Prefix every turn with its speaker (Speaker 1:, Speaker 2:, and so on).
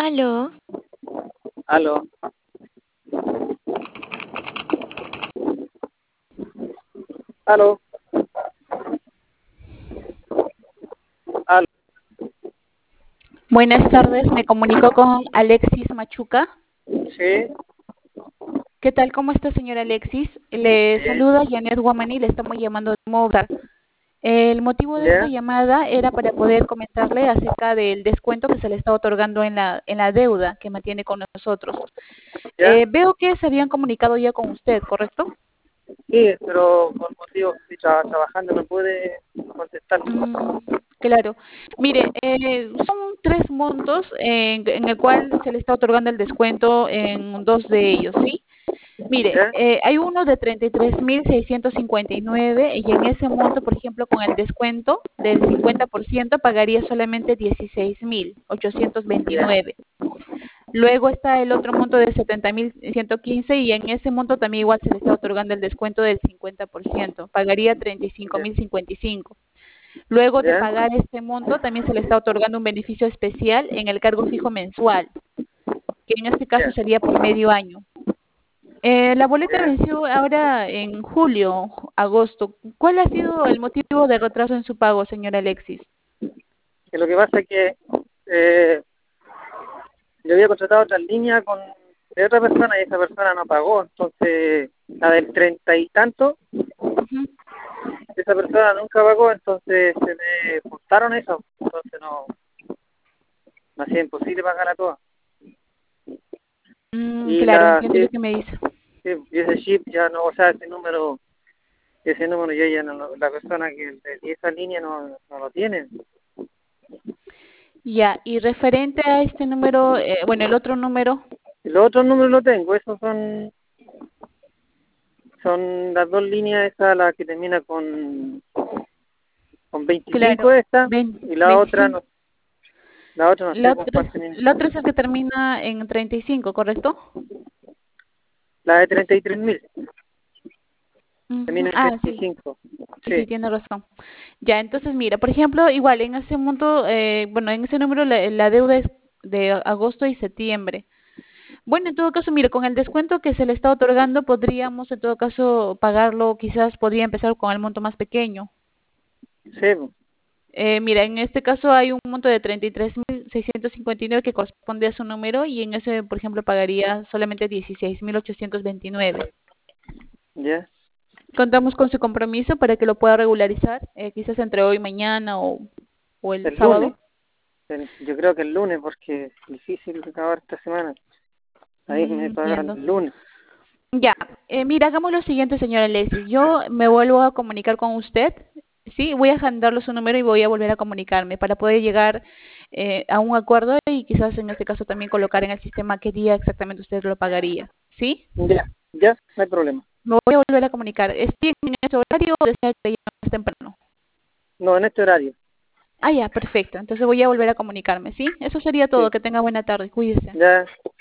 Speaker 1: Aló,
Speaker 2: Aló, aló, aló,
Speaker 3: Buenas tardes, me comunico con Alexis Machuca.
Speaker 2: sí,
Speaker 3: ¿Qué tal? ¿Cómo está, señora Alexis? Le
Speaker 2: bien,
Speaker 3: saluda Janet Guamani, le estamos llamando de Movistar. El motivo de esta
Speaker 2: ya,
Speaker 3: llamada era para poder comentarle acerca del descuento que se le está otorgando en la deuda que mantiene con nosotros.
Speaker 2: ya,
Speaker 3: Veo que se habían comunicado ya con usted, ¿correcto?
Speaker 2: sí, pero por motivo que estoy trabajando no pude contestar.
Speaker 3: Mm, claro. Mire, son tres montos en el cual se le está otorgando el descuento en dos de ellos, ¿sí? Mire,
Speaker 2: Ya,
Speaker 3: hay uno de 33.659 y en ese monto, por ejemplo, con el descuento del 50% pagaría solamente 16.829.
Speaker 2: ya,
Speaker 3: Luego está el otro monto de 70.115 y en ese monto también igual se le está otorgando el descuento del 50%, pagaría
Speaker 2: ya,
Speaker 3: 35.055. Luego de
Speaker 2: ya,
Speaker 3: pagar este monto también se le está otorgando un beneficio especial en el cargo fijo mensual, que en este caso
Speaker 2: ya,
Speaker 3: sería por medio año. La boleta
Speaker 2: ya.
Speaker 3: venció ahora en julio, agosto. ¿Cuál ha sido el motivo de retraso en su pago, señora Alexis?
Speaker 2: Que lo que pasa es que eh, yo había contratado otra línea con de otra persona y esa persona no pagó, entonces la del 30 y tanto,
Speaker 3: Ujú.
Speaker 2: esa persona nunca pagó, entonces se me juntaron eso, entonces no, me hacía imposible pagar a todas. Y
Speaker 3: Claro,
Speaker 2: la,
Speaker 3: entiendo
Speaker 2: sí,
Speaker 3: lo que me dice.
Speaker 2: sí, y ese chip ya no, o sea, ese número yo ya no la persona que le di esa línea no lo tiene.
Speaker 3: Ya, y referente a este número, bueno, el otro número,
Speaker 2: Y los otros números lo tengo, esos son las dos líneas, esa la que termina con 25
Speaker 3: claro,
Speaker 2: esta, y la otra
Speaker 3: 25.
Speaker 2: no, la otra no sé con cuál termina.
Speaker 3: La otra es el que termina en 35, ¿correcto?
Speaker 2: La de 33.000,
Speaker 3: Ujú.
Speaker 2: termina en
Speaker 3: Ah, sí,
Speaker 2: 35.
Speaker 3: sí, sí,
Speaker 2: Sí,
Speaker 3: tiene razón. Ya, entonces mira, por ejemplo, igual en ese monto, bueno, en ese número la deuda es de agosto y septiembre. Bueno, en todo caso, mire, con el descuento que se le está otorgando, podríamos en todo caso pagarlo, quizás podría empezar con el monto más pequeño.
Speaker 2: sí, po.
Speaker 3: Mira, en este caso hay un monto de 33.659 que corresponde a su número y en ese, por ejemplo, pagaría solamente 16.829.
Speaker 2: Ya.
Speaker 3: Contamos con su compromiso para que lo pueda regularizar, quizás entre hoy y mañana o el
Speaker 2: El lunes,
Speaker 3: sábado.
Speaker 2: yo creo que el lunes, porque es difícil acabar esta semana. Ahí me pagan
Speaker 3: Entiendo.
Speaker 2: el lunes.
Speaker 3: Ya, mira, hagamos lo siguiente, señora Leslie. Yo me vuelvo a comunicar con usted, sí, voy a agendarle su número y voy a volver a comunicarme para poder llegar a un acuerdo y quizás en este caso también colocar en el sistema qué día exactamente usted lo pagaría, ¿sí?
Speaker 2: Ya, ya, no hay problema.
Speaker 3: Me voy a volver a comunicar. ¿Estoy en ese horario o desea que llegue más temprano?
Speaker 2: No, en este horario.
Speaker 3: Ah, ya, perfecto. Entonces voy a volver a comunicarme, ¿sí? Eso sería todo.
Speaker 2: Sí,
Speaker 3: Que tenga buena tarde. Cuídese.
Speaker 2: ya.